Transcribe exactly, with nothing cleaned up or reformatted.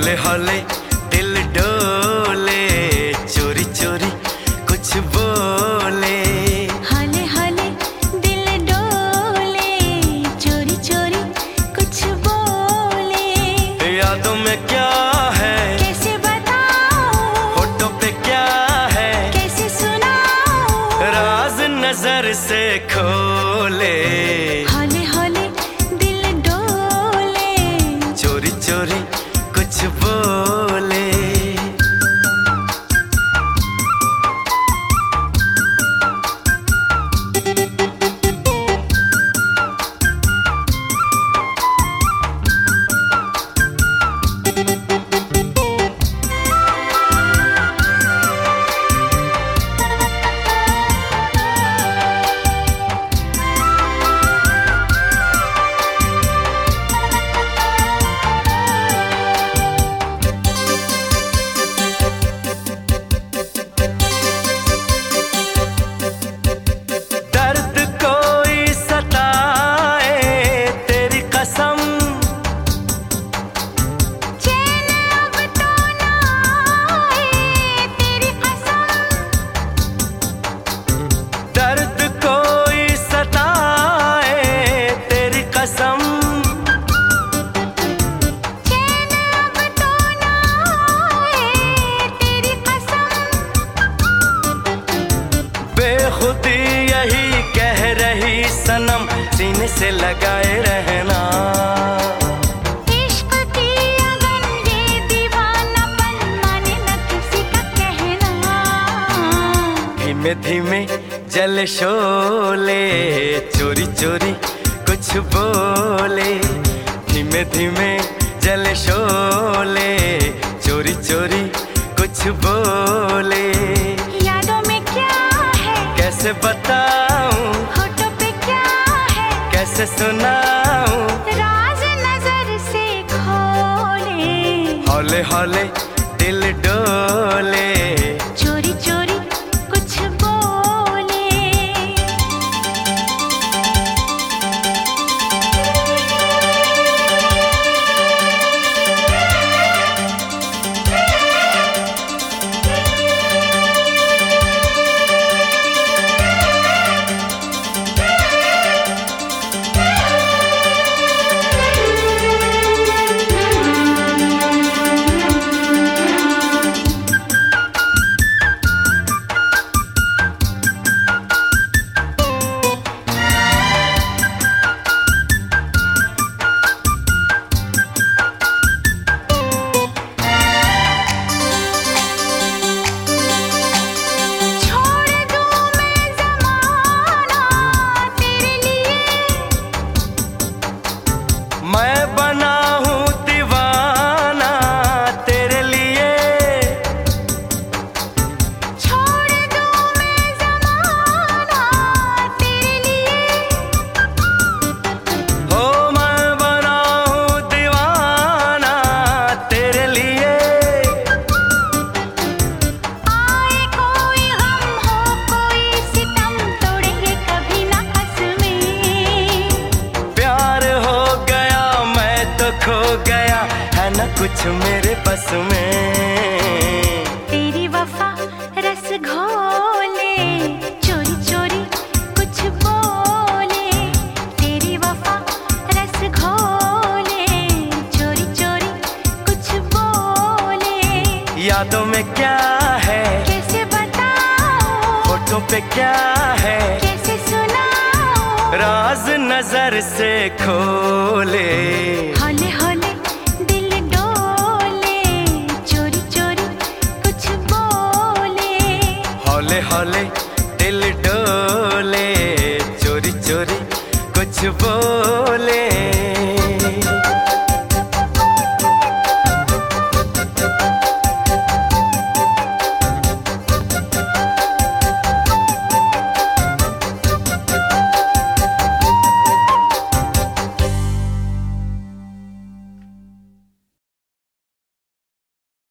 हौले हौले दिल डोले, चोरी चोरी कुछ बोले। हौले हौले दिल डोले, चोरी चोरी कुछ बोले। यादों में क्या है कैसे बताऊं, होठों पे क्या है कैसे सुनाऊं, राज नजर से खोले। हौले हौले दिल डोले, चोरी चोरी कुछ बोले। बेखुदी यही कह रही सनम, सीने से लगाए रहना। इश्क की अगन ये दीवानापन, माने न किसी का कहना। धीमे धीमे जले शोले, चोरी चोरी कुछ बोले। धीमे धीमे जले शोले, चोरी चोरी कुछ बोले। यादों में क्या है कैसे बताऊं, होठों पे क्या है कैसे सुनाऊं, राज नजर से खोले। हौले हौले दिल डोले, चोरी चोरी कुछ बोले। मैं बना हूँ दीवाना तेरे लिए। छोड़ दूं मैं ज़माना तेरे लिए। हो मैं बना हूँ दीवाना तेरे लिए। आए कोई गम हो कोई सितम, तोड़ेंगे कभी ना कसमें। प्यार हो गया मैं तो खो गया, है न कुछ मेरे बस में। तेरी वफा रस घोले, चोरी चोरी कुछ बोले। तेरी वफा रस घोले, चोरी चोरी कुछ बोले। यादों में क्या है कैसे बताऊं, होठों पे क्या है कैसे सुनाऊं, राज नजर से खोले। हौले हौले दिल डोले, चोरी चोरी कुछ बोले। हौले हौले दिल डोले, चोरी चोरी कुछ बोले।